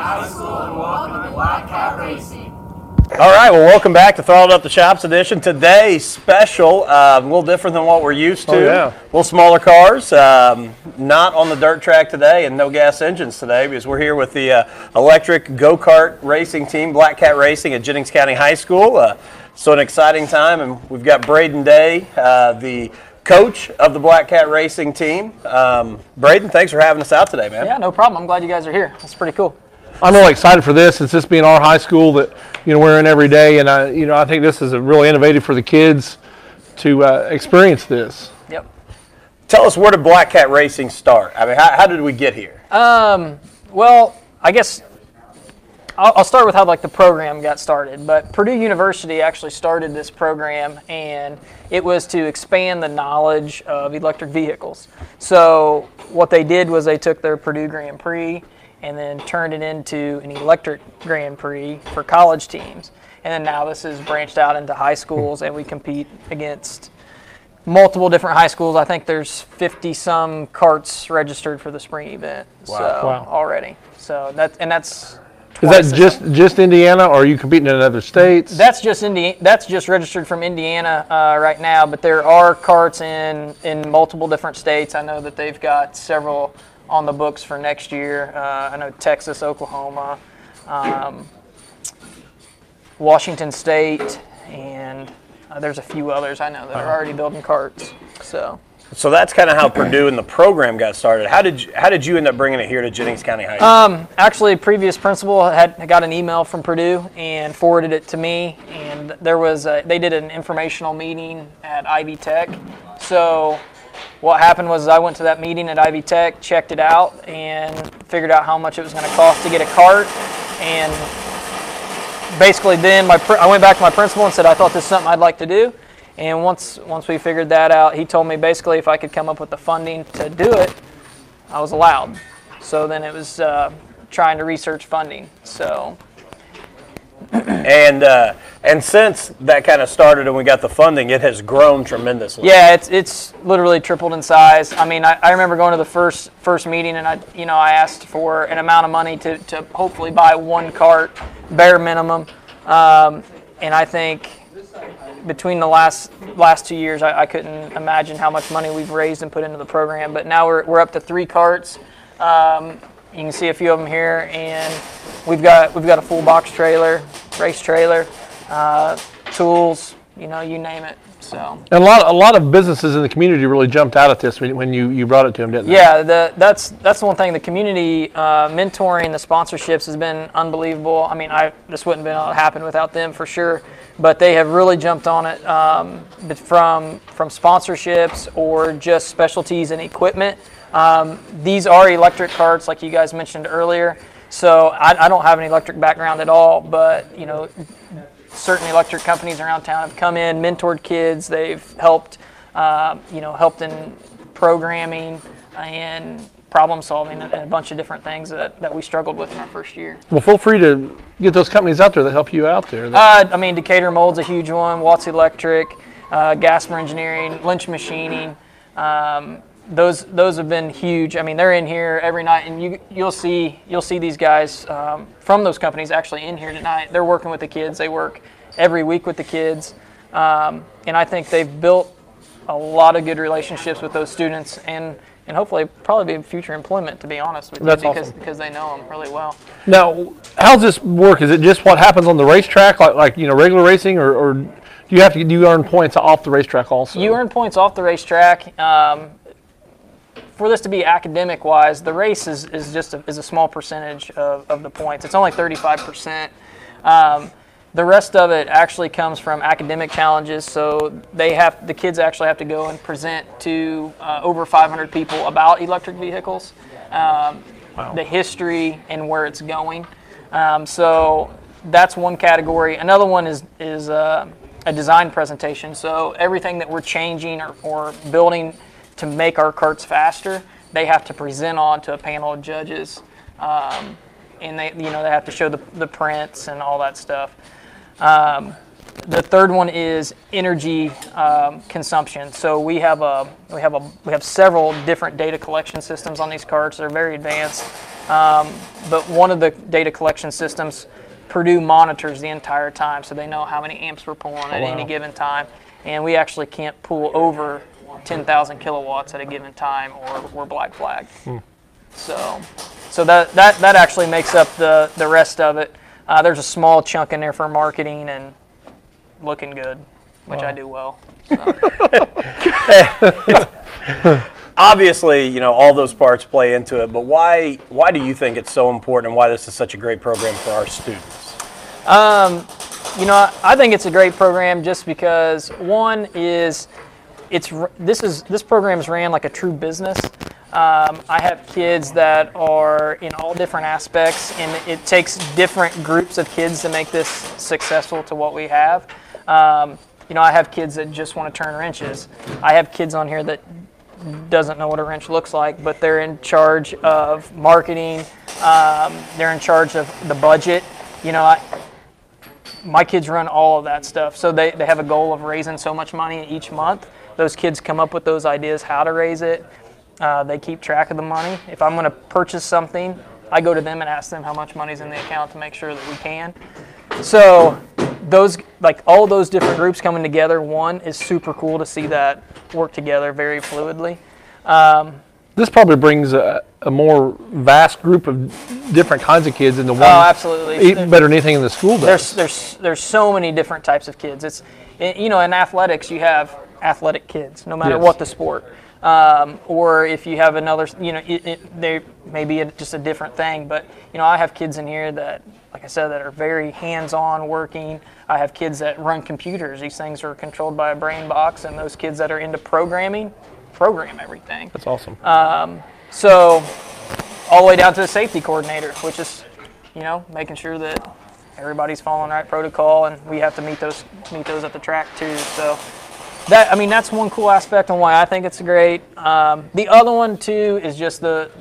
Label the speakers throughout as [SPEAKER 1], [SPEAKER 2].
[SPEAKER 1] High School and welcome to Black Cat Racing.
[SPEAKER 2] All right, well, welcome back to Throttled Up the Shops edition. Today's special, a little different than what we're used to.
[SPEAKER 3] Oh, yeah.
[SPEAKER 2] A little smaller cars, not on the dirt track today and no gas engines today because we're here with the electric go-kart racing team, Black Cat Racing at Jennings County High School. So an exciting time, and we've got Braden Day, the coach of the Black Cat Racing team. Braden, thanks for having us out today, man.
[SPEAKER 4] Yeah, no problem. I'm glad you guys are here. That's pretty cool.
[SPEAKER 3] I'm really excited for this. It's just being our high school that we're in every day, and I think this is really innovative for the kids to experience this.
[SPEAKER 4] Yep.
[SPEAKER 2] Tell us, where did Black Cat Racing start? I mean, how did we get here?
[SPEAKER 4] Well, I guess I'll start with how the program got started. But Purdue University actually started this program, and it was to expand the knowledge of electric vehicles. So what they did was they took their Purdue Grand Prix and then turned it into an electric Grand Prix for college teams. And then now this is branched out into high schools, and we compete against multiple different high schools. I think there's 50-some karts registered for the spring event.
[SPEAKER 3] Wow.
[SPEAKER 4] Already. So that's
[SPEAKER 3] Is that just Indiana, or are you competing in other states?
[SPEAKER 4] That's just That's just registered from Indiana right now, but there are karts in multiple different states. I know that they've got several on the books for next year. I know Texas, Oklahoma, Washington State, and there's a few others I know that are already building karts. So
[SPEAKER 2] that's kind of how Purdue and the program got started. How did you end up bringing it here to Jennings County High School?
[SPEAKER 4] Actually, previous principal had got an email from Purdue and forwarded it to me, and they did an informational meeting at Ivy Tech. So what happened was I went to that meeting at Ivy Tech, checked it out, and figured out how much it was going to cost to get a cart. And basically then I went back to my principal and said I thought this is something I'd like to do. And once we figured that out, he told me basically if I could come up with the funding to do it, I was allowed. So then it was trying to research funding. So.
[SPEAKER 2] And since that kind of started and we got the funding, it has grown tremendously.
[SPEAKER 4] Yeah, it's literally tripled in size. I mean, I remember going to the first meeting, and I asked for an amount of money to hopefully buy one cart, bare minimum. And I think between the last 2 years, I couldn't imagine how much money we've raised and put into the program. But now we're up to 3 carts. You can see a few of them here, and we've got a full box trailer, race trailer, tools, you name it. So.
[SPEAKER 3] And a lot of businesses in the community really jumped out at this when you brought it to them, didn't they?
[SPEAKER 4] Yeah, that's the one thing. The community mentoring, the sponsorships has been unbelievable. I mean, this wouldn't have been able to happen without them for sure. But they have really jumped on it from sponsorships or just specialties and equipment. These are electric carts, like you guys mentioned earlier. So I don't have an electric background at all, but certain electric companies around town have come in, mentored kids. They've helped in programming and problem solving and a bunch of different things that we struggled with in our first year.
[SPEAKER 3] Well, feel free to get those companies out there that help you out there.
[SPEAKER 4] Decatur Mold's a huge one, Watts Electric, Gasmer Engineering, Lynch Machining. Those have been huge. I mean, they're in here every night, and you'll see these guys from those companies actually in here tonight. They're working with the kids. They work every week with the kids, and I think they've built a lot of good relationships with those students, and hopefully probably be future employment, to be honest with you.
[SPEAKER 3] That's awesome.
[SPEAKER 4] Because they know them really well.
[SPEAKER 3] Now, how does this work? Is it just what happens on the racetrack, like regular racing, or do you earn points off the racetrack also?
[SPEAKER 4] You earn points off the racetrack. For this to be academic-wise, the race is a small percentage of the points. It's only 35%. The rest of it actually comes from academic challenges. So the kids actually have to go and present to over 500 people about electric vehicles, the history and where it's going. So that's one category. Another one is a design presentation. So everything that we're changing or building to make our karts faster, they have to present on to a panel of judges, and they have to show the prints and all that stuff. The third one is energy consumption. So we have several different data collection systems on these karts. They're very advanced. But one of the data collection systems, Purdue monitors the entire time, so they know how many amps we're pulling at any given time. And we actually can't pull over 10,000 kilowatts at a given time, or we're black flagged. So that actually makes up the rest of it. There's a small chunk in there for marketing and looking good, which I do well. So.
[SPEAKER 2] Obviously, all those parts play into it, but why do you think it's so important, and why this is such a great program for our students?
[SPEAKER 4] I think it's a great program just because, one is this program is ran like a true business. I have kids that are in all different aspects, and it takes different groups of kids to make this successful to what we have. I have kids that just want to turn wrenches. I have kids on here that doesn't know what a wrench looks like, but they're in charge of marketing. They're in charge of the budget. My kids run all of that stuff, so they have a goal of raising so much money each month. Those kids come up with those ideas how to raise it. They keep track of the money. If I'm going to purchase something, I go to them and ask them how much money's in the account to make sure that we can. So all those different groups coming together, one, is super cool to see that work together very fluidly.
[SPEAKER 3] This probably brings a more vast group of different kinds of kids into one.
[SPEAKER 4] Oh, absolutely.
[SPEAKER 3] Better than anything in the school does.
[SPEAKER 4] There's so many different types of kids. It's in athletics you have athletic kids, no matter
[SPEAKER 3] Yes.
[SPEAKER 4] what the sport. Or if you have another, they may be just a different thing. But I have kids in here that, like I said, that are very hands-on working. I have kids that run computers. These things are controlled by a brain box, and those kids that are into programming program everything.
[SPEAKER 3] That's awesome.
[SPEAKER 4] So all the way down to the safety coordinator, which is, making sure that everybody's following the right protocol, and we have to meet those at the track too. So that's one cool aspect on why I think it's great. The other one too is just the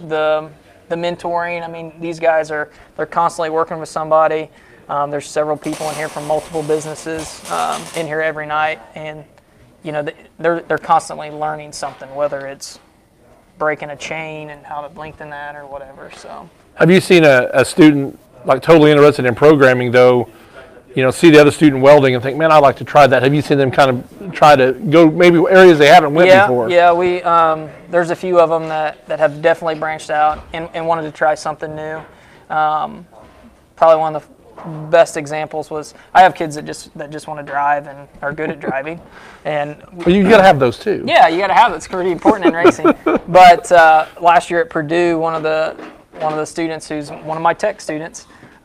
[SPEAKER 4] mentoring. These guys they're constantly working with somebody. There's several people in here from multiple businesses in here every night, and they're constantly learning something, whether it's breaking a chain and how to lengthen that or whatever. So,
[SPEAKER 3] have you seen a student like totally interested in programming though? See the other student welding and think, man, I'd like to try that. Have you seen them kind of try to go maybe areas they haven't went before?
[SPEAKER 4] Yeah, we there't a few of them that have definitely branched out and wanted to try something new. Probably one of the best examples was I have kids that just want to drive and are good at driving, and
[SPEAKER 3] well, you got to have those too.
[SPEAKER 4] Yeah, you got to have it. It's pretty important in racing. But last year at Purdue, one of the students who's one of my tech students.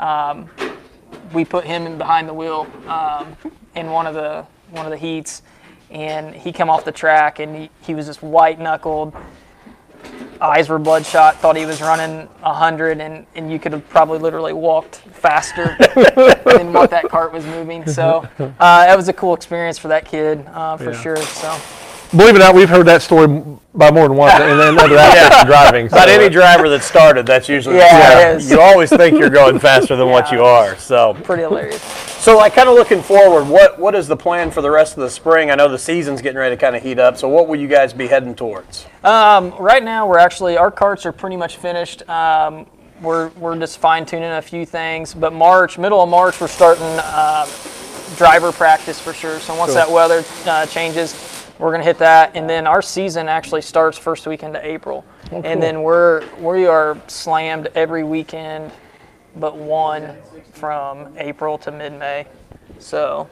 [SPEAKER 4] We put him in behind the wheel in one of the heats, and he came off the track, and he was just white knuckled, eyes were bloodshot, thought he was running 100, and you could have probably literally walked faster than what that cart was moving. So that was a cool experience for that kid for sure. So.
[SPEAKER 3] Believe it or not, we've heard that story by more than once, and then other aspects of driving.
[SPEAKER 2] But any driver that started, that's usually
[SPEAKER 4] it is.
[SPEAKER 2] You always think you're going faster than what you are. So
[SPEAKER 4] pretty hilarious.
[SPEAKER 2] So, kind of looking forward, what is the plan for the rest of the spring? I know the season's getting ready to kind of heat up. So, what will you guys be heading towards?
[SPEAKER 4] Right now, our carts are pretty much finished. We're just fine tuning a few things, but middle of March, we're starting driver practice for sure. So once that weather changes, we're going to hit that, and then our season actually starts first weekend of April. Oh, cool. And then we are slammed every weekend but one from April to mid-May. So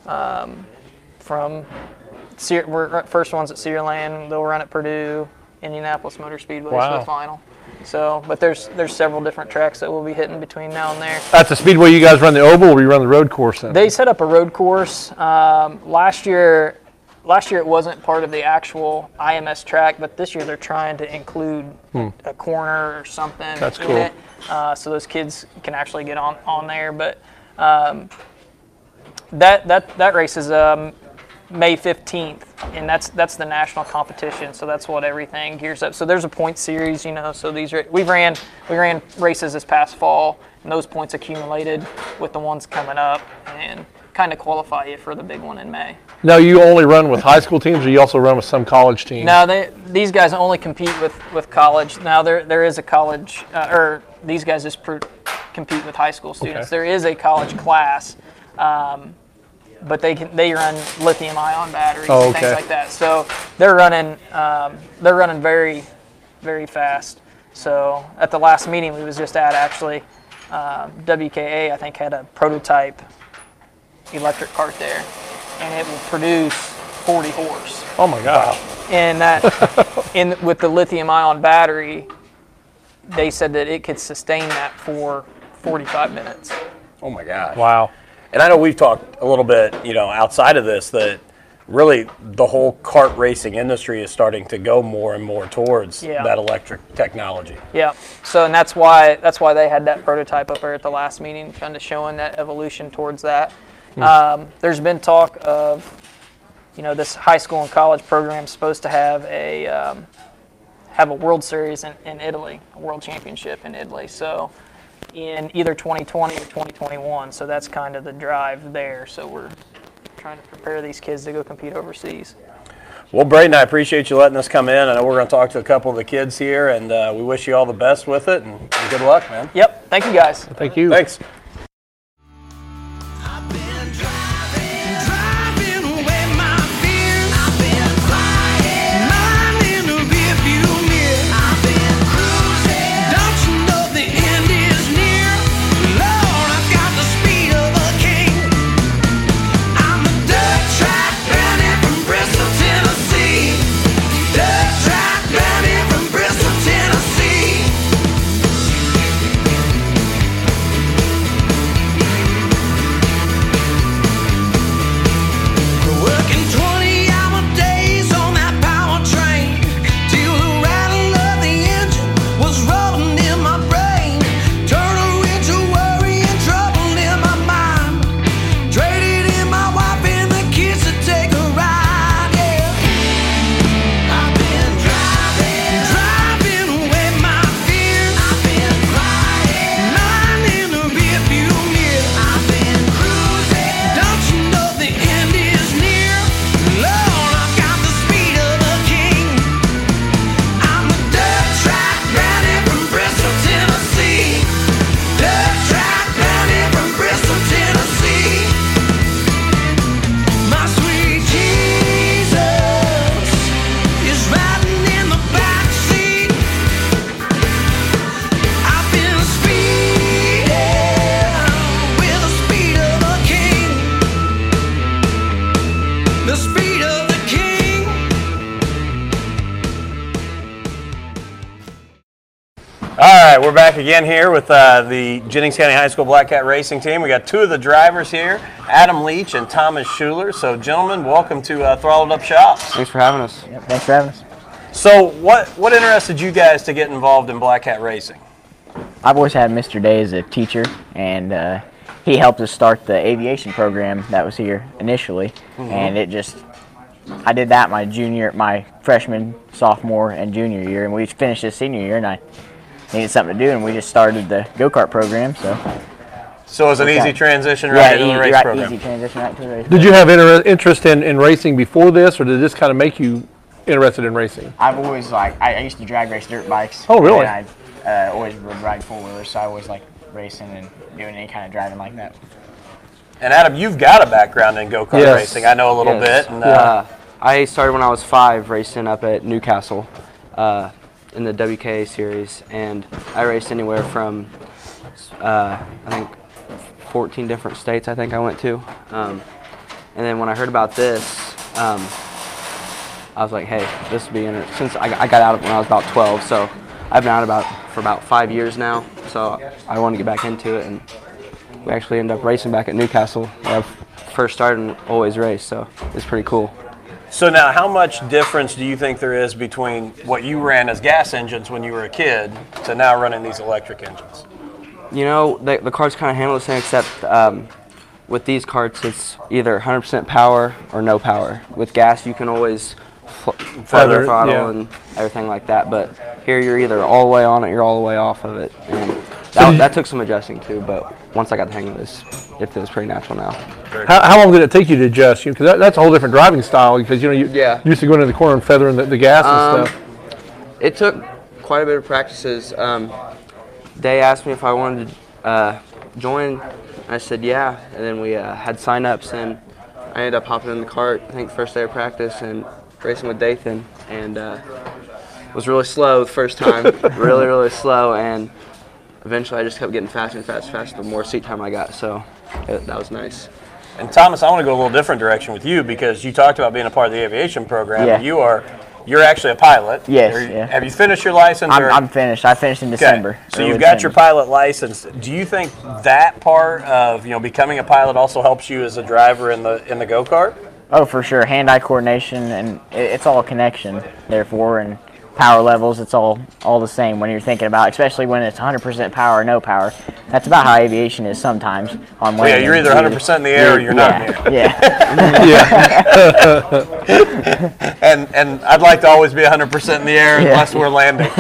[SPEAKER 4] we're first ones at Cedarland, they'll run at Purdue, Indianapolis Motor Speedway for the final. So, but there's several different tracks that we'll be hitting between now and there.
[SPEAKER 3] At the Speedway, you guys run the oval, or you run the road course then?
[SPEAKER 4] They set up a road course. Last year it wasn't part of the actual IMS track, but this year they're trying to include a corner or something.
[SPEAKER 3] That's cool.
[SPEAKER 4] In it, so those kids can actually get on there. But that race is May 15th, and that's the national competition. So that's what everything gears up. So there's a point series, So we ran races this past fall, and those points accumulated with the ones coming up, and kind of qualify you for the big one in May.
[SPEAKER 3] Now, you only run with high school teams, or you also run with some college teams?
[SPEAKER 4] No, these guys only compete with college. Now there is a college or these guys just compete with high school students.
[SPEAKER 3] Okay.
[SPEAKER 4] There is a college class, but they run lithium-ion batteries and things like that. So they're running very, very fast. So at the last meeting we was just at, actually, WKA I think had a prototype electric cart there, and it will produce 40 horse.
[SPEAKER 3] Oh my gosh.
[SPEAKER 4] And that, with the lithium-ion battery, they said that it could sustain that for 45 minutes.
[SPEAKER 2] Oh my gosh.
[SPEAKER 3] Wow.
[SPEAKER 2] And I know we've talked a little bit, outside of this, that really the whole kart racing industry is starting to go more and more towards that electric technology.
[SPEAKER 4] Yeah. So, and that's why they had that prototype up there at the last meeting, kind of showing that evolution towards that. There's been talk of, this high school and college program is supposed to have a World Series in Italy, a World Championship in Italy. So, in either 2020 or 2021. So that's kind of the drive there. So we're trying to prepare these kids to go compete overseas.
[SPEAKER 2] Well, Braden, I appreciate you letting us come in. I know we're going to talk to a couple of the kids here, and we wish you all the best with it, and good luck, man.
[SPEAKER 4] Yep. Thank you, guys.
[SPEAKER 3] Thank you.
[SPEAKER 2] Thanks.
[SPEAKER 1] I've been driving away my fears. I've been flying, mine in the rearview mirror. I've been cruising. Don't you know the end is near? Lord, I've got the speed of a king. I'm a dirt track running from Bristol, Tennessee. Dirt track running from Bristol, Tennessee. Working 20-hour days on that power train till the rattle of the engine was rolling in my brain. Turning into worry and trouble in my mind. Traded in my wife and the kids to take a ride, yeah. I've been driving away my fears. I've been flying, mine in the rearview mirror. I've been cruising. Don't you know the end is near? Lord, I've got the speed of a king. I'm a dirt track running from Bristol, Tennessee. Dirt track running from Bristol, Tennessee. My sweet Jesus is riding in the backseat. I've been speeding with the speed of a king. The speed of the king.
[SPEAKER 2] All right, we're back again here with the Jennings County High School Black Cat Racing Team. We got two of the drivers here, Adam Leach and Thomas Schuler. So, gentlemen, welcome to Throttled Up Shops.
[SPEAKER 5] Thanks for having us.
[SPEAKER 6] Yep, thanks for having us.
[SPEAKER 2] So, what interested you guys to get involved in Black Cat Racing?
[SPEAKER 6] I've always had Mr. Day as a teacher, and he helped us start the aviation program that was here initially, and I did that my freshman, sophomore, and junior year, and we finished this senior year, and I needed something to do, and we just started the go-kart program,
[SPEAKER 2] So it was an easy transition right into the race program.
[SPEAKER 6] easy transition right to the race.
[SPEAKER 3] Did you have interest in racing before this, or did this kind of make you interested in racing?
[SPEAKER 6] I've always I used to drag race dirt bikes.
[SPEAKER 3] Oh, really?
[SPEAKER 6] And I always would ride four-wheelers, so I always liked racing and doing any kind of driving like that.
[SPEAKER 2] And Adam, you've got a background in go-kart
[SPEAKER 3] Yes.
[SPEAKER 2] racing. I know a little
[SPEAKER 5] Yes.
[SPEAKER 2] bit. And,
[SPEAKER 5] I started when I was 5 racing up at Newcastle in the WKA series, and I raced anywhere from I think 14 different states I think I went to. And then when I heard about this, I was like, hey, this would be interesting. Since I got out when I was about 12, so I've been out for about 5 years now, so I want to get back into it, and we actually ended up racing back at Newcastle where I first started and always raced, so it's pretty cool.
[SPEAKER 2] So now, how much difference do you think there is between what you ran as gas engines when you were a kid to now running these electric engines?
[SPEAKER 5] You know, the carts kind of handle the same, except with these carts, it's either 100% power or no power. With gas, you can always feather throttle
[SPEAKER 3] yeah.
[SPEAKER 5] and everything like that, but here you're either all the way on it, you're all the way off of it. And that took some adjusting too, but once I got the hang of this, it feels pretty natural now.
[SPEAKER 3] How long did it take you to adjust? Because that's a whole different driving style. Because you used to go into the corner and feathering the gas and stuff.
[SPEAKER 5] It took quite a bit of practices. They asked me if I wanted to join. I said yeah, and then we had sign-ups, and I ended up hopping in the cart, I think first day of practice, and racing with Dathan, and was really slow the first time, really, really slow, and eventually I just kept getting faster and faster and faster the more seat time I got, so that was nice.
[SPEAKER 2] And Thomas, I want to go a little different direction with you because you talked about being a part of the aviation program.
[SPEAKER 6] Yeah.
[SPEAKER 2] You're actually a pilot.
[SPEAKER 6] Yes,
[SPEAKER 2] Yeah. Have you finished your license?
[SPEAKER 6] I'm finished. I finished in December.
[SPEAKER 2] So you've got your pilot license. Do you think that part of becoming a pilot also helps you as a driver in the go-kart?
[SPEAKER 6] Oh, for sure. Hand-eye coordination, and it's all a connection, therefore, and power levels, it's all the same when you're thinking about, especially when it's 100% power or no power. That's about how aviation is sometimes.
[SPEAKER 2] You're either 100% in the air or you're not in the air.
[SPEAKER 6] Yeah.
[SPEAKER 2] And I'd like to always be 100% in the air unless we're landing.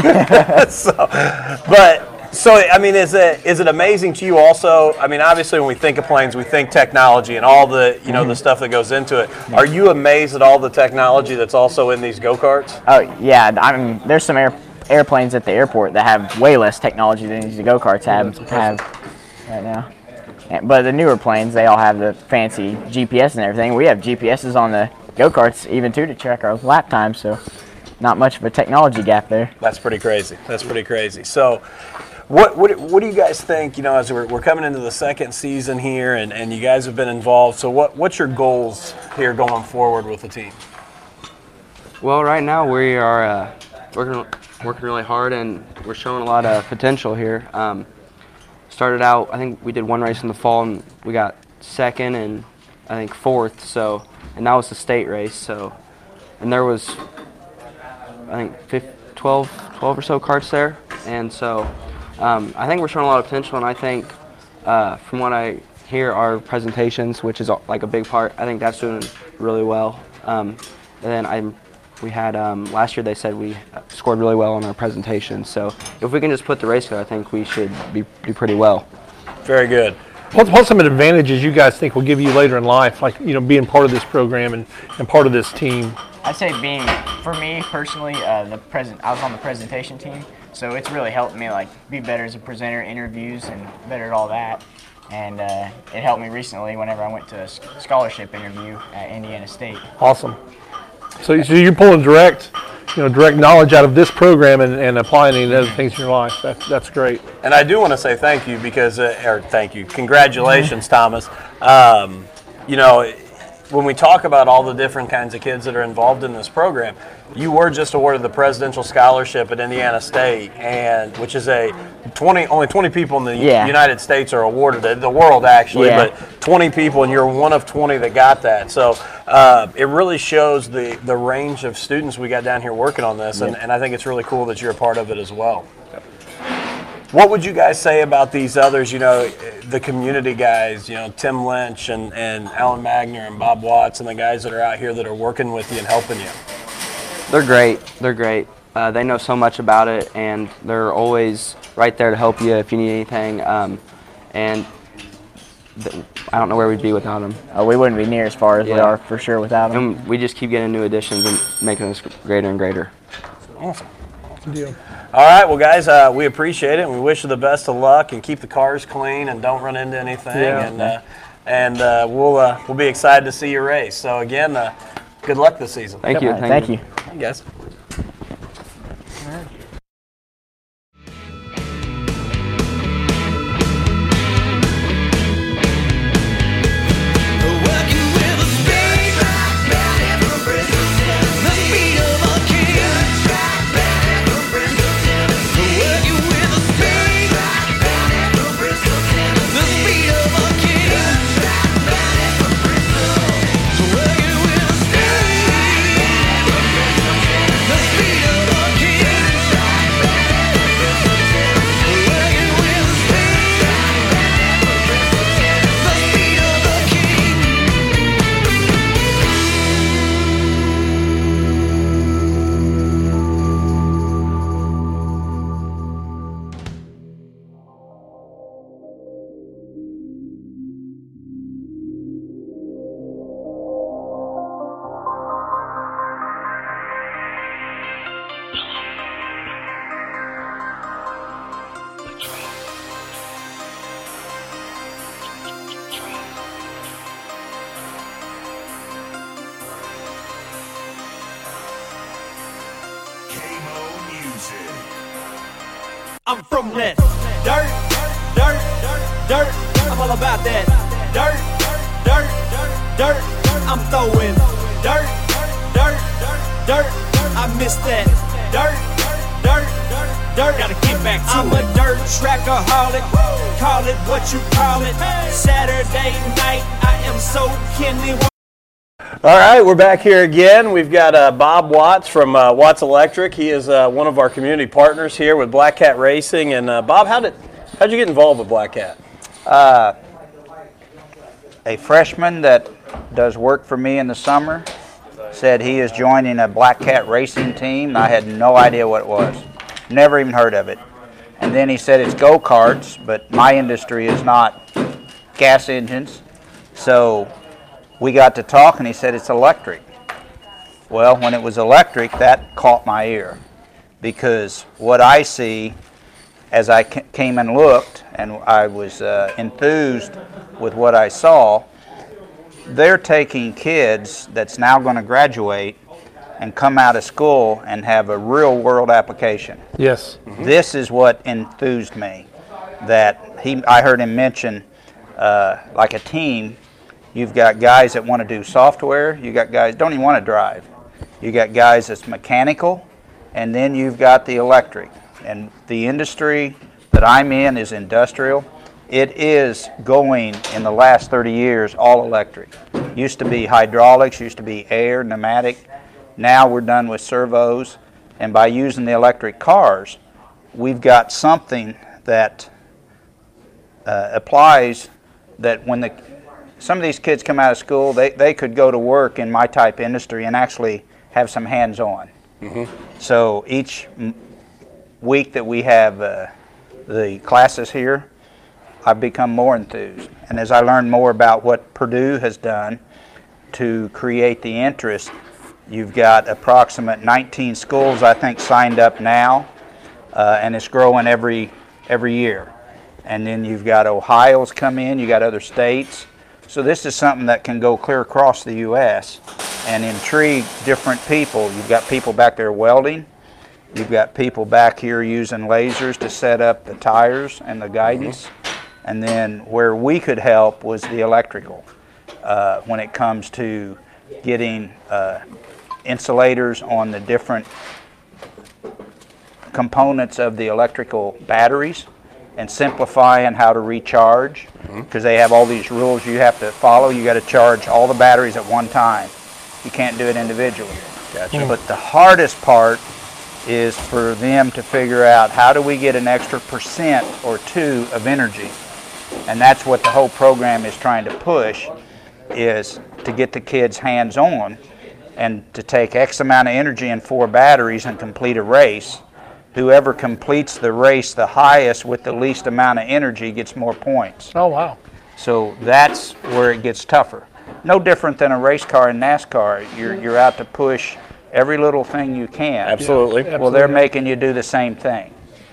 [SPEAKER 2] So I mean, is it amazing to you also? I mean, obviously when we think of planes, we think technology and all the the stuff that goes into it. Are you amazed at all the technology that's also in these go-karts?
[SPEAKER 6] Oh yeah, I mean, there's some airplanes at the airport that have way less technology than these go-karts have right now. But the newer planes, they all have the fancy GPS and everything. We have GPSs on the go-karts even too to track our lap time, so not much of a technology gap there.
[SPEAKER 2] That's pretty crazy. So what do you guys think, as we're coming into the second season here and you guys have been involved, so what's your goals here going forward with the team?
[SPEAKER 5] Well, right now we are working really hard, and we're showing a lot of potential here. Started out, I think we did one race in the fall, and we got second and I think fourth, and that was the state race, and there was, I think, 12 or so karts there, and so I think we're showing a lot of potential, and I think from what I hear, our presentations, which is like a big part, I think that's doing really well. And then we had last year they said we scored really well on our presentations, so if we can just put the race together, I think we should do pretty well.
[SPEAKER 2] Very good.
[SPEAKER 3] What's some advantages you guys think will give you later in life, like being part of this program and part of this team?
[SPEAKER 6] I'd say for me personally, I was on the presentation team, so it's really helped me be better as a presenter, interviews, and better at all that. And it helped me recently whenever I went to a scholarship interview at Indiana State.
[SPEAKER 3] Awesome. So you're pulling direct knowledge out of this program and applying it to other things in your life. That's great.
[SPEAKER 2] And I do want to say thank you because, congratulations, Thomas. When we talk about all the different kinds of kids that are involved in this program, you were just awarded the Presidential Scholarship at Indiana State, which is only 20 people in the United States are awarded it, the world actually, but 20 people, and you're one of 20 that got that. So it really shows the range of students we got down here working on this, and I think it's really cool that you're a part of it as well. What would you guys say about these others, the community guys, Tim Lynch and Alan Magner and Bob Watts and the guys that are out here that are working with you and helping you?
[SPEAKER 5] They're great. They know so much about it, and they're always right there to help you if you need anything. And I don't know where we'd be without them.
[SPEAKER 6] We wouldn't be near as far as we are for sure without them.
[SPEAKER 5] And we just keep getting new additions and making us greater and greater.
[SPEAKER 2] Awesome. Good deal. All right, well, guys, we appreciate it, and we wish you the best of luck, and keep the cars clean, and don't run into anything, and we'll be excited to see your race. So again, good luck this season.
[SPEAKER 5] Thank you.
[SPEAKER 6] Thank you.
[SPEAKER 2] Hey, guys.
[SPEAKER 1] The speed of a king. I'm from that dirt, dirt, dirt. I'm all about that dirt, dirt, dirt. I'm throwing dirt, dirt, dirt. I miss that dirt, dirt, dirt. Gotta get back to it. I'm a dirt trackaholic. Call it what you call it. Saturday night, I am so Kenny.
[SPEAKER 2] All right, we're back here again. We've got Bob Watts from Watts Electric. He is one of our community partners here with Black Cat Racing. And Bob, how'd you get involved with Black Cat?
[SPEAKER 7] A freshman that does work for me in the summer said he is joining a Black Cat Racing team. I had no idea what it was. Never even heard of it. And then he said it's go-karts, but my industry is not gas engines. So we got to talk, and he said it's electric. Well, when it was electric, that caught my ear, because what I see as I came and looked, and I was enthused with what I saw, they're taking kids that's now going to graduate and come out of school and have a real-world application.
[SPEAKER 3] Yes.
[SPEAKER 7] This is what enthused me, that I heard him mention like a team. You've got guys that want to do software. You got guys don't even want to drive. You got guys that's mechanical, and then you've got the electric. And the industry that I'm in is industrial. It is going, in the last 30 years, all electric. Used to be hydraulics, used to be air, pneumatic. Now we're done with servos. And by using the electric cars, we've got something that applies, that when some of these kids come out of school, they could go to work in my type industry and actually have some hands-on. So each week that we have the classes here, I've become more enthused. And as I learn more about what Purdue has done to create the interest, you've got approximate 19 schools, I think, signed up now, and it's growing every year. And then you've got Ohio's come in, you got other states. So this is something that can go clear across the U.S. and intrigue different people. You've got people back there welding. You've got people back here using lasers to set up the tires and the guidance. And then where we could help was the electrical, when it comes to getting insulators on the different components of the electrical batteries, and simplifying how to recharge, because they have all these rules you have to follow. You got to charge all the batteries at one time. You can't do it individually. Gotcha. But the hardest part is for them to figure out, how do we get an extra percent or two of energy? And that's what the whole program is trying to push, is to get the kids hands-on and to take X amount of energy in 4 batteries and complete a race. Whoever completes the race the highest with the least amount of energy gets more points.
[SPEAKER 3] Oh, wow.
[SPEAKER 7] So that's where it gets tougher. No different than a race car in NASCAR. You're out to push every little thing you can.
[SPEAKER 2] Absolutely.
[SPEAKER 7] Well, they're making you do the same thing.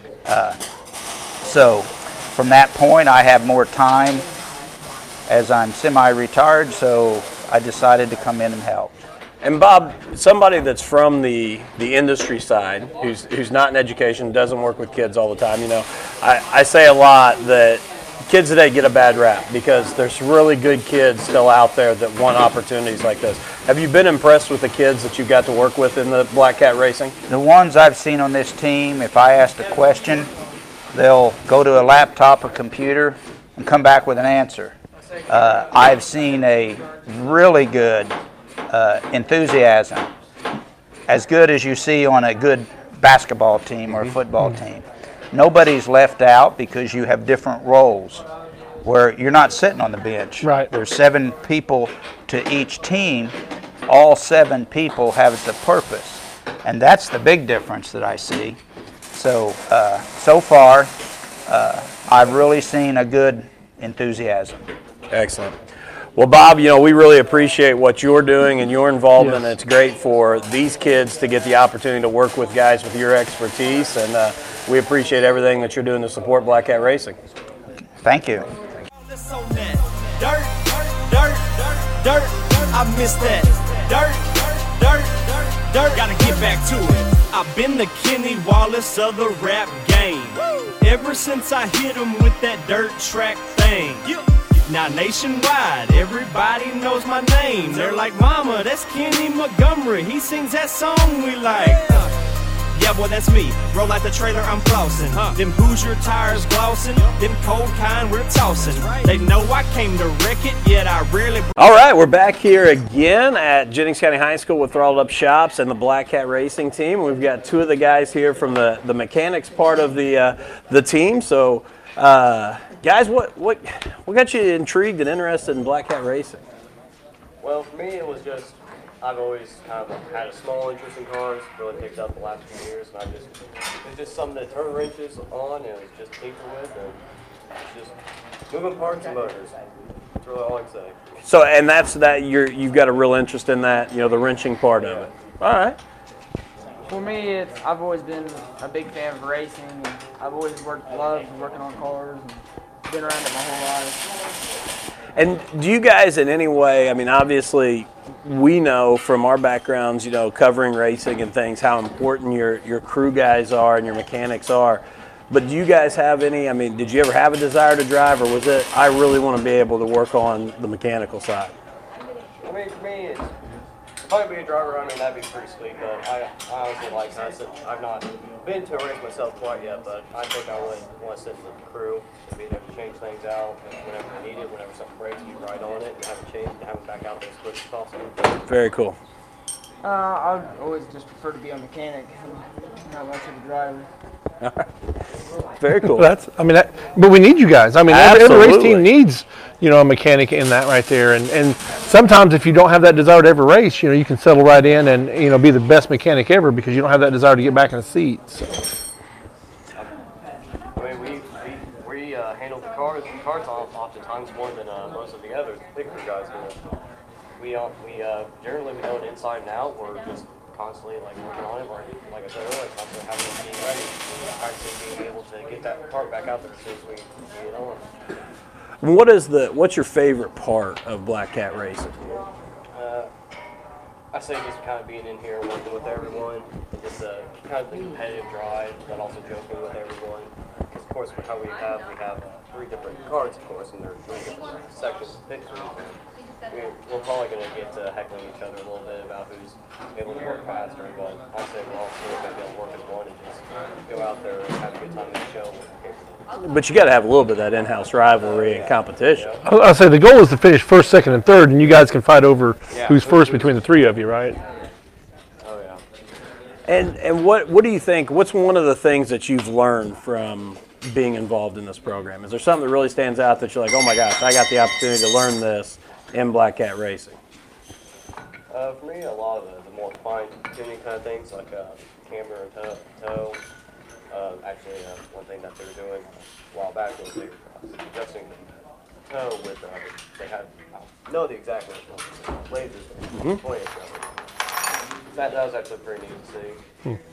[SPEAKER 7] So from that point, I have more time as I'm semi-retired, so I decided to come in and help.
[SPEAKER 2] And Bob, somebody that's from the industry side, who's not in education, doesn't work with kids all the time, I say a lot that kids today get a bad rap because there's really good kids still out there that want opportunities like this. Have you been impressed with the kids that you got to work with in the Black Cat Racing?
[SPEAKER 7] The ones I've seen on this team, if I ask a question, they'll go to a laptop or computer and come back with an answer. I've seen a really good enthusiasm, as good as you see on a good basketball team or a football team. Nobody's left out because you have different roles where you're not sitting on the bench.
[SPEAKER 3] Right.
[SPEAKER 7] There's 7 people to each team. All 7 people have the purpose, and that's the big difference that I see. So so far, I've really seen a good enthusiasm.
[SPEAKER 2] Excellent. Well, Bob, we really appreciate what you're doing and your involvement. Yes. And it's great for these kids to get the opportunity to work with guys with your expertise, and we appreciate everything that you're doing to support Black Cat Racing.
[SPEAKER 7] Thank you.
[SPEAKER 1] Dirt, I miss that. Dirt, gotta get back to it. I've been the Kenny Wallace of the rap game.
[SPEAKER 8] ever since I hit 'em with that dirt track thing. Now nationwide, everybody knows my name. They're like, Mama, that's Kenny Montgomery. He sings that song we like. Yeah, boy, that's me. Roll out the trailer, I'm flossing. Them Hoosier tires glossing. Them cold kind we're tossing. They know I came to wreck it, yet I rarely.
[SPEAKER 2] All right, we're back here again at Jennings County High School with Throttled Up Shops and the Black Cat Racing team. We've got two of the guys here from the mechanics part of the team. So, guys, what got you intrigued and interested in Black Cat Racing?
[SPEAKER 9] Well, for me, it was just I've always kind of had a small interest in cars. Really picked up the last few years, and it's just something to turn wrenches on and it's just tinker with, and it's just moving parts and motors. That's really all I can say.
[SPEAKER 2] So, and you've got a real interest in that, the wrenching part of it. All right.
[SPEAKER 10] For me, I've always been a big fan of racing, and I've always loved working on cars and been around it my whole life.
[SPEAKER 2] And do you guys in any way, obviously we know from our backgrounds, covering racing and things, how important your crew guys are and your mechanics are. But do you guys have any, did you ever have a desire to drive, or was it, I really want to be able to work on the mechanical side?
[SPEAKER 9] For me, it's probably be a driver. That'd be pretty sweet, but I honestly like I've not been to a race myself quite yet, but I think I would want to sit with the crew and be there to change things out whenever we need it, whenever something breaks, you ride on it and have it changed and have it back out there as quick as possible.
[SPEAKER 2] Very cool.
[SPEAKER 10] I always just prefer to be a mechanic, not much of a driver.
[SPEAKER 2] Very cool.
[SPEAKER 3] But we need you guys. Every race team needs, a mechanic in that right there. And sometimes if you don't have that desire to ever race, you can settle right in and, be the best mechanic ever because you don't have that desire to get back in the seat. So.
[SPEAKER 9] We handle the cars oftentimes more than most of the other big crew guys do. We generally we know it inside and out. We're just constantly working on it. Like I said earlier, constantly having it being ready, practicing being able to get that part back out there as soon as we get on.
[SPEAKER 2] What's your favorite part of Black Cat Racing?
[SPEAKER 9] I say just kind of being in here working with everyone, and just kind of the competitive drive, but also joking with everyone. Because of course, how we have 3 different cards, of course, and there are 3 different sections of pictures. We're probably going to get to heckling each other a little bit about who's able to work faster, but I'd say we're all still going to be able to work as one and just go out there and have a good time in the show.
[SPEAKER 2] But you got to have a little bit of that in-house rivalry and competition.
[SPEAKER 3] I'll say the goal is to finish first, second, and third, and you guys can fight over who's first between the 3 of you, right?
[SPEAKER 9] Oh yeah.
[SPEAKER 2] And what do you think? What's one of the things that you've learned from being involved in this program? Is there something that really stands out that you're like, oh my gosh, I got the opportunity to learn this in Black Cat Racing?
[SPEAKER 9] For me, a lot of the more fine-tuning kind of things, like camber and toe. Actually, one thing that they were doing a while back was they were adjusting the toe with, they had, I know the exact lasers, pointing at each other. That was actually pretty neat to see.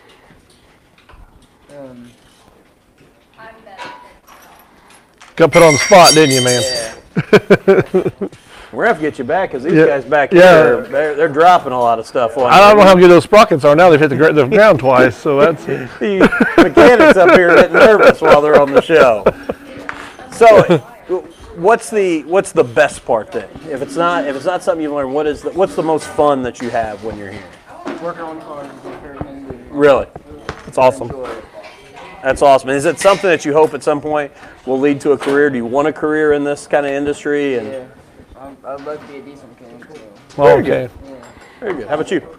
[SPEAKER 3] Got put on the spot, didn't you, man?
[SPEAKER 9] Yeah.
[SPEAKER 2] We're going to have to get you back because these guys back here, they're dropping a lot of stuff on you.
[SPEAKER 3] I don't know how good those sprockets are now. They've hit the ground twice, so that's...
[SPEAKER 2] The mechanics up here getting nervous while they're on the show. So, what's the best part then? If it's not something you've learned, what's the most fun that you have when you're here?
[SPEAKER 10] Working on cars is my favorite thing to do.
[SPEAKER 2] Really? That's awesome. That's awesome. Is it something that you hope at some point will lead to a career? Do you want a career in this kind of industry?
[SPEAKER 10] Yeah. I'd love to be a decent mechanic. So.
[SPEAKER 2] Very good. Yeah. Very good. How about you?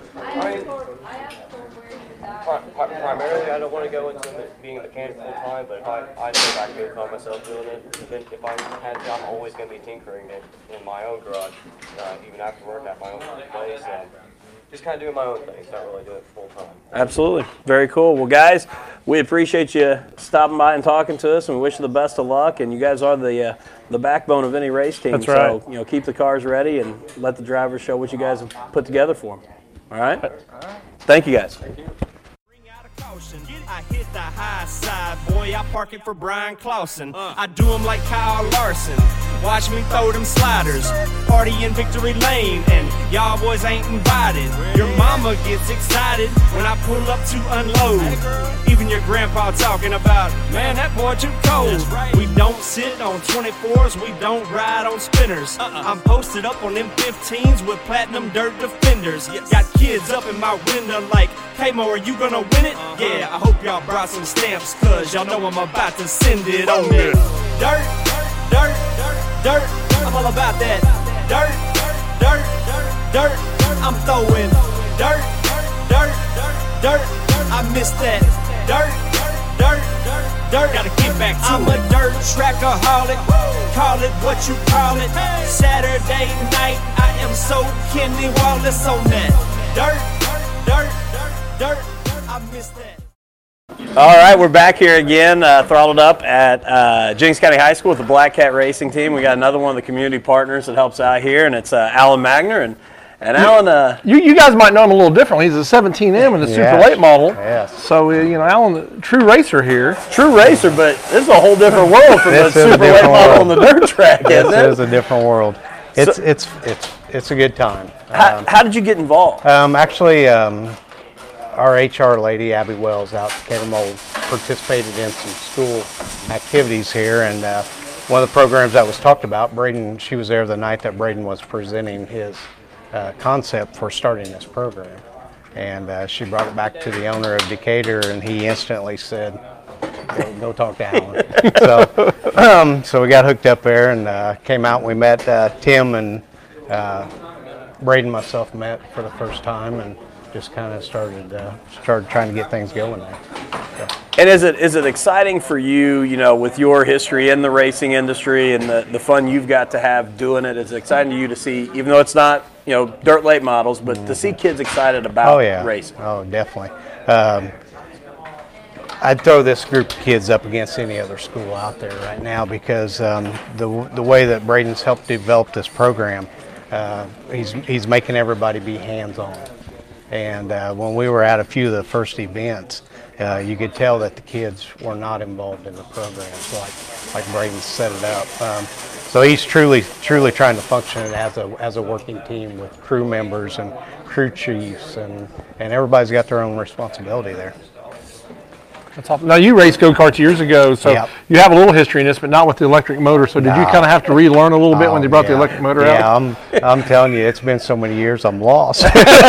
[SPEAKER 9] Primarily, I don't want to go into being a mechanic full time, but I think I could find myself doing it. Even if I had to, I'm always going to be tinkering in my own garage, even after work at my own place. Just kind of doing my own things, not really doing it full time.
[SPEAKER 2] Absolutely. Very cool. Well, guys, we appreciate you stopping by and talking to us, and we wish you the best of luck. And you guys are the backbone of any race team.
[SPEAKER 3] That's right.
[SPEAKER 2] So, keep the cars ready and let the drivers show what you guys have put together for them. All right? Thank you, guys.
[SPEAKER 8] Thank you. I hit the high side, boy, I park it for Brian Clausen. I do them like Kyle Larson. Watch me throw them sliders. Party in Victory Lane, and y'all boys ain't invited. Your mama gets excited when I pull up to unload. Even your grandpa talking about, man, that boy too cold. We don't sit on 24s, we don't ride on spinners. I'm posted up on them 15s with platinum dirt defenders. Got kids up in my window like, hey Mo, are you gonna win it? Yeah, I hope y'all brought some stamps, cause y'all know I'm about to send it on it. Dirt, dirt, dirt, I'm all about that. Dirt, dirt, dirt, I'm throwing dirt, dirt, dirt, I miss that. Dirt, dirt, dirt, gotta get back to I'm a dirt trackaholic, call it what you call it. Saturday night, I am so Kenny Wallace on that. Dirt, dirt, dirt, I miss that.
[SPEAKER 2] All right, we're back here again, throttled up at Jennings County High School with the Black Cat Racing Team. We got another one of the community partners that helps out here, and it's Alan Magner. And Alan,
[SPEAKER 3] you guys might know him a little differently. He's a 17M in the super late model.
[SPEAKER 11] Yes.
[SPEAKER 3] So Alan, the true racer here.
[SPEAKER 2] True racer, but this is a whole different world from the super late model on the dirt track, isn't it?
[SPEAKER 11] This is a different world. It's a good time.
[SPEAKER 2] How did you get involved?
[SPEAKER 11] Actually, our HR lady, Abby Wells, out in Catermold, participated in some school activities here, and one of the programs that was talked about, Braden, she was there the night that Braden was presenting his concept for starting this program, and she brought it back to the owner of Decatur, and he instantly said, go talk to Alan. So we got hooked up there and came out and we met Tim, and Braden and myself met for the first time and just kind of started trying to get things going there. So.
[SPEAKER 2] And is it exciting for you, with your history in the racing industry and the fun you've got to have doing it? Is it exciting to you to see, even though it's not, dirt late models, but to see kids excited about racing?
[SPEAKER 11] Oh, definitely. I'd throw this group of kids up against any other school out there right now because the way that Braden's helped develop this program, he's making everybody be hands-on. And when we were at a few of the first events, you could tell that the kids were not involved in the programs like Braden set it up. So he's truly trying to function as a working team with crew members and crew chiefs, and everybody's got their own responsibility there.
[SPEAKER 3] That's awesome. Now you raced go-karts years ago, so you have a little history in this, but not with the electric motor. So did you kind of have to relearn a little bit when they brought the electric motor out?
[SPEAKER 11] Yeah, I'm telling you, it's been so many years, I'm lost.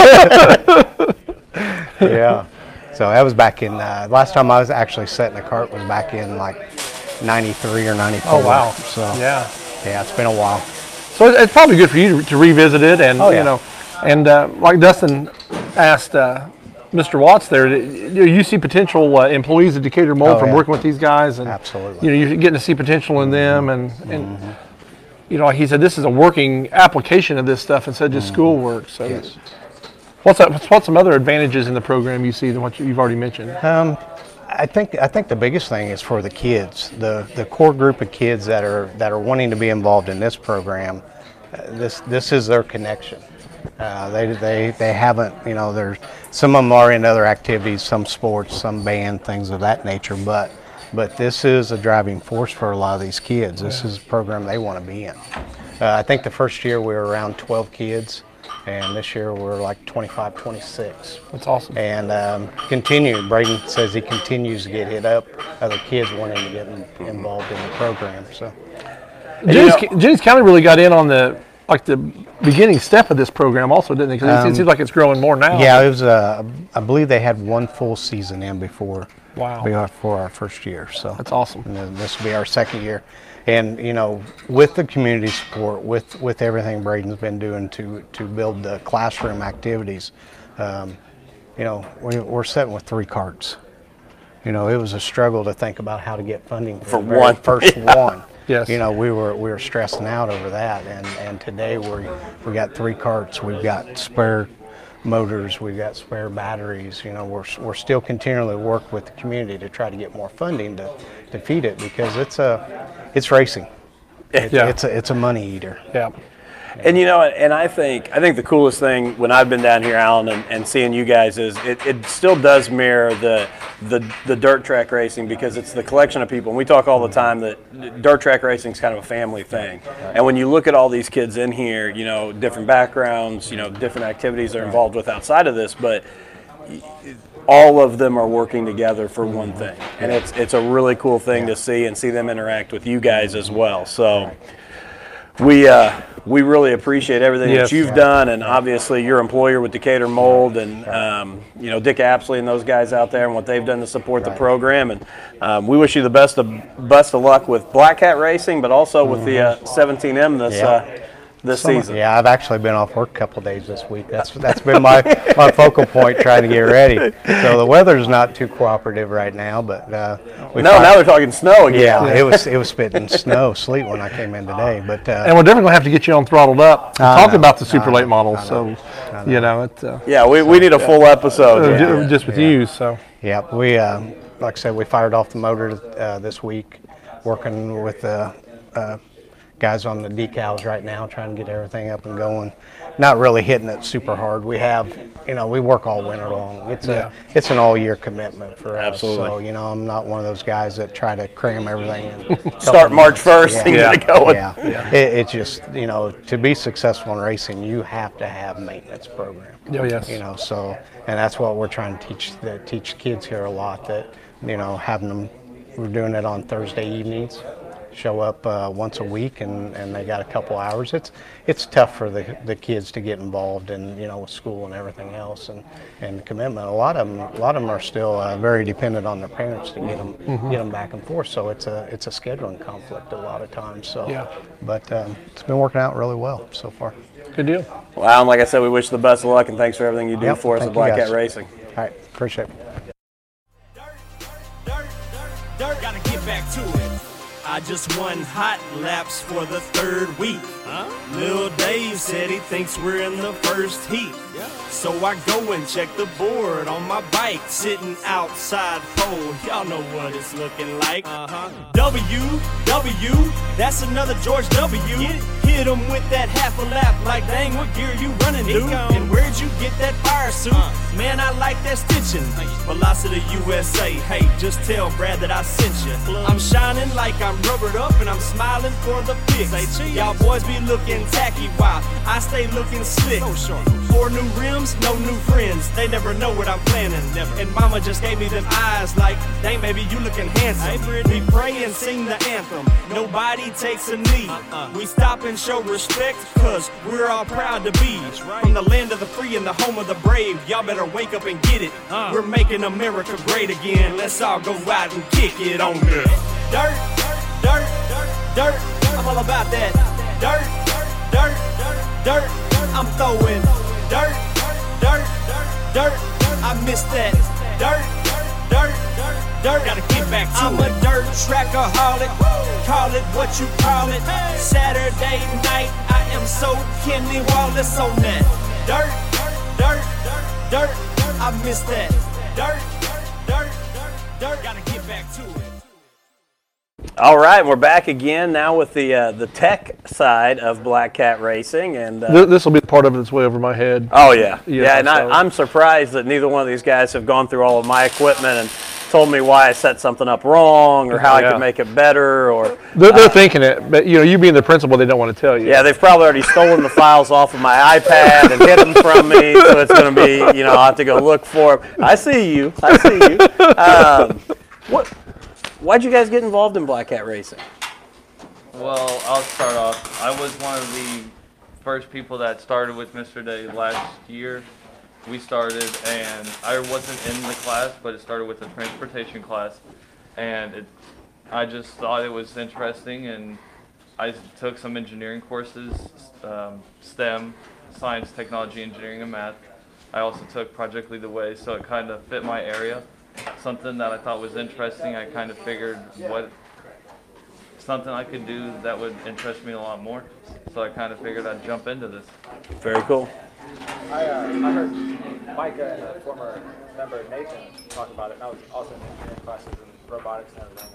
[SPEAKER 11] Yeah. So that was back in, last time I was actually setting a kart was back in like 93 or 94.
[SPEAKER 3] Oh, wow.
[SPEAKER 11] So
[SPEAKER 3] yeah,
[SPEAKER 11] it's been a while.
[SPEAKER 3] So it's probably good for you to revisit it, and and like Dustin asked Mr. Watts there, you see potential employees at Decatur Mold from working with these guys, and
[SPEAKER 11] absolutely,
[SPEAKER 3] you're getting to see potential in them, and like he said, this is a working application of this stuff instead of just schoolwork. So,
[SPEAKER 11] yes.
[SPEAKER 3] What's some other advantages in the program you see than what you've already mentioned?
[SPEAKER 11] I think the biggest thing is for the kids, the core group of kids that are wanting to be involved in this program. This is their connection. They haven't, there's some of them are in other activities, some sports, some band, things of that nature, but this is a driving force for a lot of these kids. This is a program they want to be in. I think the first year we were around 12 kids, and this year we're like 25, 26.
[SPEAKER 3] That's awesome.
[SPEAKER 11] And Braden says he continues to get hit up, other kids wanting to get involved in the program. So
[SPEAKER 3] Jennings County really got in on the beginning step of this program also, didn't they? Because it seems like it's growing more now.
[SPEAKER 11] Yeah, it was. I believe they had one full season in before.
[SPEAKER 3] Wow.
[SPEAKER 11] For our first year. So
[SPEAKER 3] that's awesome.
[SPEAKER 11] And then this will be our second year, and with the community support, with everything Braden's been doing to build the classroom activities, we're sitting with 3 karts. It was a struggle to think about how to get funding for
[SPEAKER 2] one
[SPEAKER 11] first one.
[SPEAKER 3] Yes.
[SPEAKER 11] We were stressing out over that, and today we got 3 karts. We've got spare motors, we've got spare batteries. We're still continually work with the community to try to get more funding to feed it, because it's racing. It's a money eater.
[SPEAKER 3] Yeah.
[SPEAKER 2] And and I think the coolest thing when I've been down here, Alan, and seeing you guys is it still does mirror the dirt track racing, because it's the collection of people. And we talk all the time that dirt track racing is kind of a family thing. And when you look at all these kids in here, different backgrounds, different activities they're involved with outside of this, but all of them are working together for one thing, and it's a really cool thing to see and see them interact with you guys as well. So we really appreciate everything that you've done, and obviously your employer with Decatur Mold, and Dick Apsley and those guys out there and what they've done to support the program. And we wish you the best of luck with Black Cat Racing, but also with the 17M this season.
[SPEAKER 11] Yeah, I've actually been off work a couple of days this week. That's been my focal point, trying to get ready. So the weather's not too cooperative right now, but
[SPEAKER 2] now they're talking snow again.
[SPEAKER 11] Yeah, it was spitting snow, sleet when I came in today. But
[SPEAKER 3] and we're definitely going to have to get you on Throttled Up to talk about the super late models. So
[SPEAKER 2] we need a full episode
[SPEAKER 3] just with you. So
[SPEAKER 11] we like I said, we fired off the motor this week, working with guys on the decals right now, trying to get everything up and going. Not really hitting it super hard. We have, we work all winter long. It's an all-year commitment for us.
[SPEAKER 2] Absolutely.
[SPEAKER 11] So, I'm not one of those guys that try to cram everything in.
[SPEAKER 2] Start March 1st and get it going.
[SPEAKER 11] It's just, to be successful in racing, you have to have a maintenance program.
[SPEAKER 3] Oh, yes.
[SPEAKER 11] So, and that's what we're trying to teach kids here a lot, that, having them, we're doing it on Thursday evenings. Show up once a week, and they got a couple hours. It's tough for the kids to get involved in with school and everything else, and commitment. A lot of them are still very dependent on their parents to get them back and forth. So it's a scheduling conflict a lot of times. So but it's been working out really well so far.
[SPEAKER 3] Good deal.
[SPEAKER 2] Well, and like I said, we wish you the best of luck, and thanks for everything you do for us at Black Cat Racing.
[SPEAKER 11] All right, appreciate it.
[SPEAKER 8] Dirt, gotta get back to it. I just won hot laps for the third week. Lil Dave said he thinks we're in the first heat. So I go and check the board on my bike, sitting outside pole. Y'all know what it's looking like. W, that's another George W. Hit him with that half a lap, like dang, what gear you running, dude? And where'd you get that fire suit? Man, I like that stitching. Velocity USA, hey, just tell Brad that I sent you. I'm shining like I'm rubbered up, and I'm smiling for the pics. Y'all boys be looking tacky while I stay looking slick. 4 new rims, no new friends. They never know what I'm planning. And mama just gave me them eyes like, dang, baby, you looking handsome. We pray and sing the anthem. Nobody takes a knee. We stop and show respect, cause we're all proud to be from the land of the free and the home of the brave. Y'all better wake up and get it. We're making America great again. Let's all go out and kick it on dirt. Dirt. I'm all about that. Dirt. I'm throwing dirt. I miss that. Dirt. Gotta get back to I'm a dirt trackaholic. Call it what you call it. Saturday night, I am so Kenny Wallace on that. Dirt. I miss that. Dirt. Gotta get back to it.
[SPEAKER 2] All right, we're back again now with the tech side of Black Cat Racing, and
[SPEAKER 3] this will be the part of it that's way over my head.
[SPEAKER 2] Oh yeah. And I'm surprised that neither one of these guys have gone through all of my equipment and told me why I set something up wrong or how I could make it better. Or
[SPEAKER 3] they're thinking it, but you being the principal, they don't want to tell you.
[SPEAKER 2] Yeah, they've probably already stolen the files off of my iPad and hid them from me, so it's going to be I'll have to go look for them. I see you. Why'd you guys get involved in Black Cat Racing?
[SPEAKER 12] Well, I'll start off. I was one of the first people that started with Mr. Day last year. We started, and I wasn't in the class, but it started with the transportation class, and I just thought it was interesting, and I took some engineering courses, STEM, science, technology, engineering, and math. I also took Project Lead the Way, so it kind of fit my area. Something that I thought was interesting. I kind of figured something I could do that would interest me a lot more. So I kind of figured I'd jump into this.
[SPEAKER 2] Very cool.
[SPEAKER 13] I heard Micah and a former member, Nathan, talk about it, and I was also in engineering classes and robotics and everything.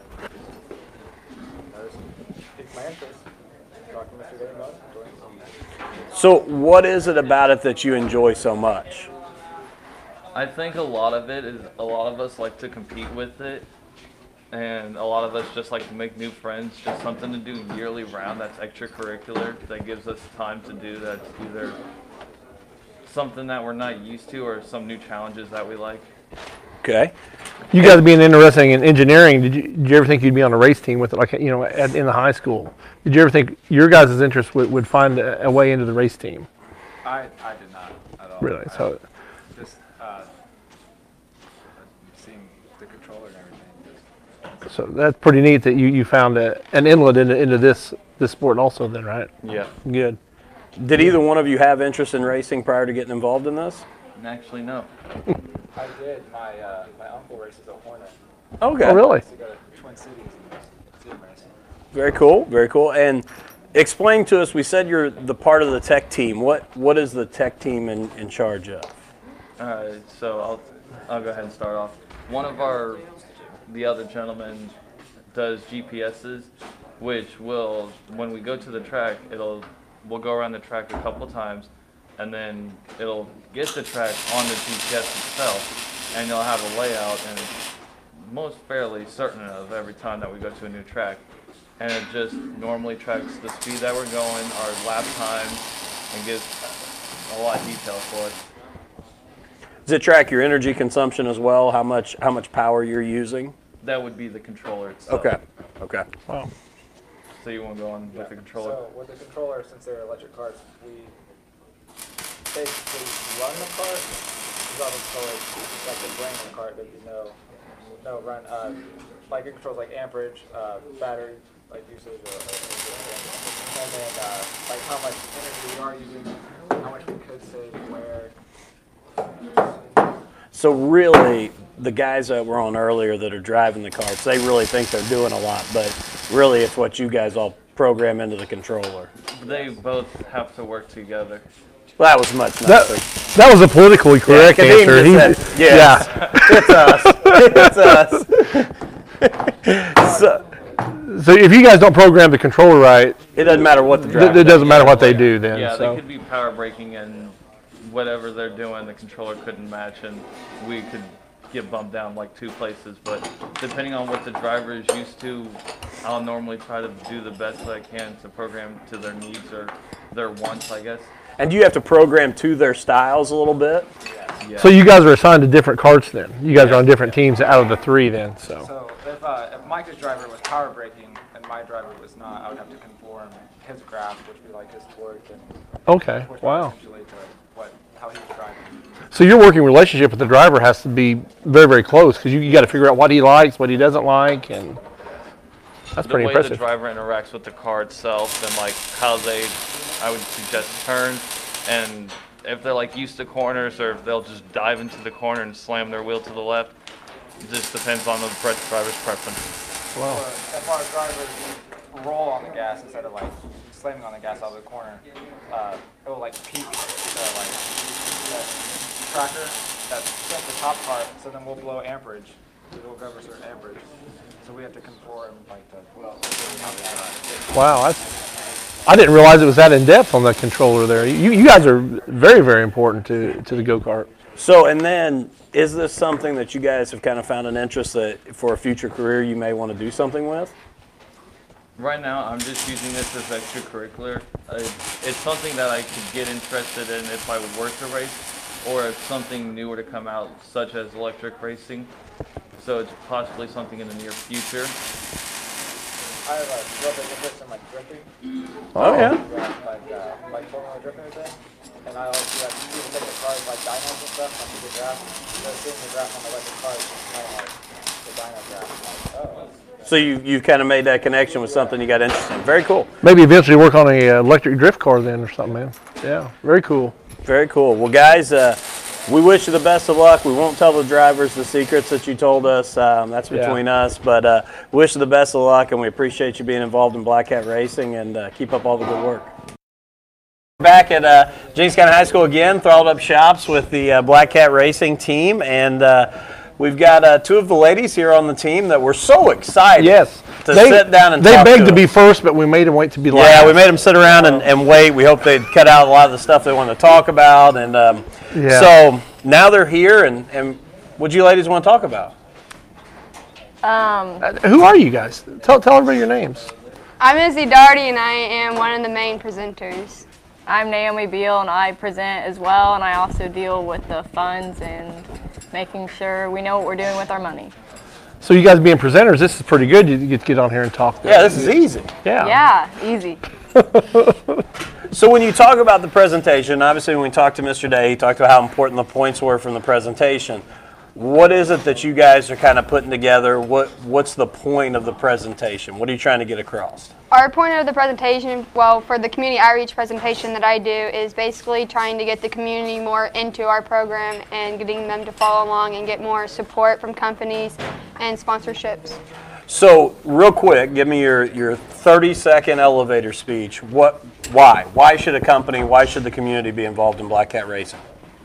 [SPEAKER 13] It's my interest. Talking to Mr. Day about it.
[SPEAKER 2] So what is it about it that you enjoy so much?
[SPEAKER 12] I think a lot of it is a lot of us like to compete with it, and a lot of us just like to make new friends, just something to do yearly round that's extracurricular, that gives us time to do that's either something that we're not used to or some new challenges that we like.
[SPEAKER 2] Okay.
[SPEAKER 3] You guys being interested in engineering, did you ever think you'd be on a race team with it, like, you know, in the high school? Did you ever think your guys' interest would find a way into the race team?
[SPEAKER 13] I did not at all.
[SPEAKER 3] Really? So
[SPEAKER 13] Just seeing the controller and everything.
[SPEAKER 3] So that's pretty neat that you found an inlet into this sport also then, right?
[SPEAKER 12] Yeah.
[SPEAKER 3] Good.
[SPEAKER 2] Did either one of you have interest in racing prior to getting involved in this?
[SPEAKER 12] Actually, no.
[SPEAKER 13] I did. My uncle races a Hornet.
[SPEAKER 2] Okay.
[SPEAKER 3] Oh, really?
[SPEAKER 13] I used to go to Twin Cities and see him racing.
[SPEAKER 2] Very cool. Very cool. And explain to us, we said you're the part of the tech team. What is the tech team in charge of?
[SPEAKER 12] All right, so I'll go ahead and start off. One of the other gentlemen does GPSs, which will, when we go to the track, we'll go around the track a couple times, and then it'll get the track on the GPS itself, and you'll have a layout, and most fairly certain of every time that we go to a new track. And it just normally tracks the speed that we're going, our lap times, and gives a lot of detail for us.
[SPEAKER 2] Does it track your energy consumption as well? How much power you're using?
[SPEAKER 12] That would be the controller itself.
[SPEAKER 2] Okay. Okay.
[SPEAKER 3] Wow.
[SPEAKER 12] So you want to go on with the controller?
[SPEAKER 13] So with the controller, since they're electric carts, we basically run the cart. Without the controller, it's like the brain of the cart. There'd be no run. Like it controls like amperage, battery, like usage, and then like how much energy we are using, how much we could save, where.
[SPEAKER 2] So really, the guys that were on earlier that are driving the carts, they really think they're doing a lot, but really it's what you guys all program into the controller.
[SPEAKER 12] They both have to work together.
[SPEAKER 2] Well, that was much nicer.
[SPEAKER 3] That was a politically correct answer.
[SPEAKER 2] Yes. Yeah. It's us. It's us.
[SPEAKER 3] So if you guys don't program the controller right,
[SPEAKER 2] it doesn't matter what the driver
[SPEAKER 3] it doesn't matter what they do then.
[SPEAKER 12] Yeah,
[SPEAKER 3] so.
[SPEAKER 12] they could be power braking and whatever they're doing, the controller couldn't match, and we could get bumped down like 2 places. But depending on what the driver is used to, I'll normally try to do the best that I can to program to their needs or their wants, I guess.
[SPEAKER 2] And do you have to program to their styles a little bit?
[SPEAKER 12] Yeah.
[SPEAKER 3] So you guys are assigned to different carts then. You guys are on different teams out of the 3 then.
[SPEAKER 13] So if Micah's driver was power braking and my driver was not, I would have to conform his graph, which would be like his torque and
[SPEAKER 3] Okay. Wow.
[SPEAKER 13] essentially to how he was driving.
[SPEAKER 3] So your working relationship with the driver has to be very, very close because you got to figure out what he likes, what he doesn't like, and that's pretty impressive.
[SPEAKER 12] The way the driver interacts with the car itself and like how I would suggest turn, and if they're like used to corners or if they'll just dive into the corner and slam their wheel to the left, it just depends on the driver's preference.
[SPEAKER 3] Wow.
[SPEAKER 13] If our drivers roll on the gas instead of like slamming on the gas out of the corner, it will like peak the tracker that's set the top part, so then we'll blow amperage. It will go over a certain amperage. So we have to conform like the
[SPEAKER 3] Wow, I didn't realize it was that in depth on the controller there. You guys are very, very important to the go-kart.
[SPEAKER 2] So, and then is this something that you guys have kind of found an interest that for a future career you may want to do something with?
[SPEAKER 12] Right now, I'm just using this as extracurricular. It's something that I could get interested in if I were to race, or if something new were to come out, such as electric racing. So it's possibly something in the near future.
[SPEAKER 13] I have a little bit of interest in like drifting.
[SPEAKER 2] Oh yeah.
[SPEAKER 13] Like Formula drifting and everything. And I also have people take the cars like dynos and stuff, like the graph. So seeing the graph on the electric cars is kind of like the dyno graph. I'm like, oh.
[SPEAKER 2] So you kind of made that connection with something you got interested in. Very cool.
[SPEAKER 3] Maybe eventually work on a electric drift car then or something, man. Yeah, very cool.
[SPEAKER 2] Very cool. Well, guys, we wish you the best of luck. We won't tell the drivers the secrets that you told us. That's between us. But wish you the best of luck, and we appreciate you being involved in Black Cat Racing, and keep up all the good work. Back at Jennings County High School again, Throttled Up Shops with the Black Cat Racing team, and we've got 2 of the ladies here on the team that were so excited to sit down and talk.
[SPEAKER 3] They begged to be first, but we made them wait to be last.
[SPEAKER 2] Yeah, we made them sit around and wait. We hope they'd cut out a lot of the stuff they wanted to talk about. And so now they're here, and what do you ladies want to talk about?
[SPEAKER 3] Who are you guys? Tell everybody your names.
[SPEAKER 14] I'm Izzy Darty, and I am one of the main presenters.
[SPEAKER 15] I'm Naomi Beal, and I present as well, and I also deal with the funds and making sure we know what we're doing with our money.
[SPEAKER 3] So you guys being presenters, this is pretty good. You get to get on here and talk.
[SPEAKER 2] Yeah, this is easy.
[SPEAKER 3] Yeah.
[SPEAKER 15] Yeah, easy.
[SPEAKER 2] So when you talk about the presentation, obviously when we talked to Mr. Day, he talked about how important the points were from the presentation. What is it that you guys are kind of putting together? What's the point of the presentation? What are you trying to get across?
[SPEAKER 14] Our point of the presentation, well, for the community outreach presentation that I do, is basically trying to get the community more into our program and getting them to follow along and get more support from companies and sponsorships.
[SPEAKER 2] So real quick, give me your 30-second elevator speech. Why? Why should a company, why should the community be involved in Black Cat Racing?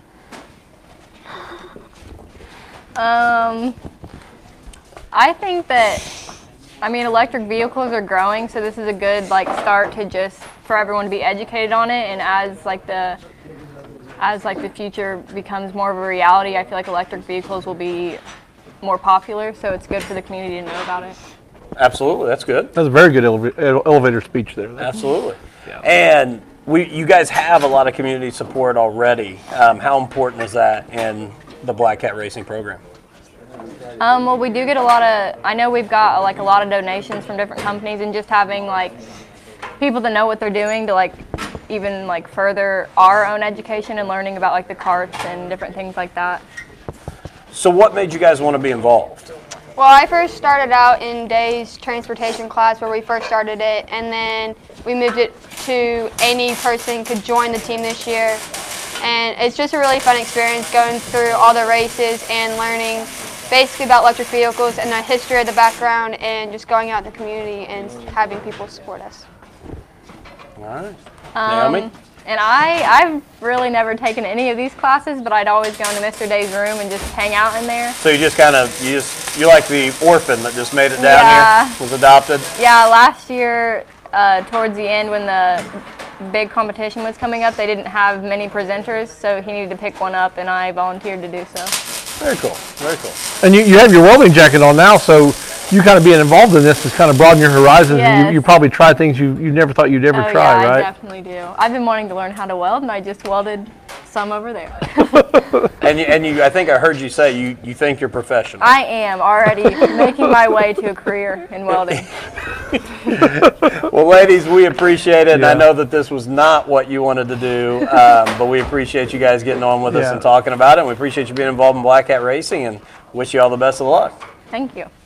[SPEAKER 15] I think that, electric vehicles are growing, so this is a good start to just for everyone to be educated on it. And as the future becomes more of a reality, I feel like electric vehicles will be more popular. So it's good for the community to know about it.
[SPEAKER 2] Absolutely, that's good.
[SPEAKER 3] That's a very good elevator speech there.
[SPEAKER 2] Absolutely. Yeah. And you guys have a lot of community support already. How important is that in the Black Cat Racing program?
[SPEAKER 15] Well, we do get a lot of, I know we've got a lot of donations from different companies, and just having people that know what they're doing to even further our own education and learning about the carts and different things like that.
[SPEAKER 2] So what made you guys want to be involved?
[SPEAKER 14] Well, I first started out in Day's transportation class where we first started it, and then we moved it to any person could join the team this year. And it's just a really fun experience going through all the races and learning basically about electric vehicles and the history of the background, and just going out in the community and having people support us.
[SPEAKER 2] All right. Naomi?
[SPEAKER 15] And I've really never taken any of these classes, but I'd always go into Mr. Day's room and just hang out in there.
[SPEAKER 2] So you're like the orphan that just made it down here, was adopted?
[SPEAKER 15] Yeah, last year, towards the end when the big competition was coming up, they didn't have many presenters, so he needed to pick one up, and I volunteered to do so.
[SPEAKER 2] Very cool, very cool.
[SPEAKER 3] And you have your welding jacket on now, so you kind of being involved in this has kind of broadened your horizons.
[SPEAKER 15] Yes.
[SPEAKER 3] And you probably try things you never thought you'd ever try,
[SPEAKER 15] yeah,
[SPEAKER 3] right?
[SPEAKER 15] I definitely do. I've been wanting to learn how to weld, and I just welded some over there.
[SPEAKER 2] And you, I think I heard you say you think you're professional.
[SPEAKER 15] I am already making my way to a career in welding.
[SPEAKER 2] Well, ladies, we appreciate it. And I know that this was not what you wanted to do, but we appreciate you guys getting on with us and talking about it. And we appreciate you being involved in Black Cat Racing, and wish you all the best of luck.
[SPEAKER 15] Thank you.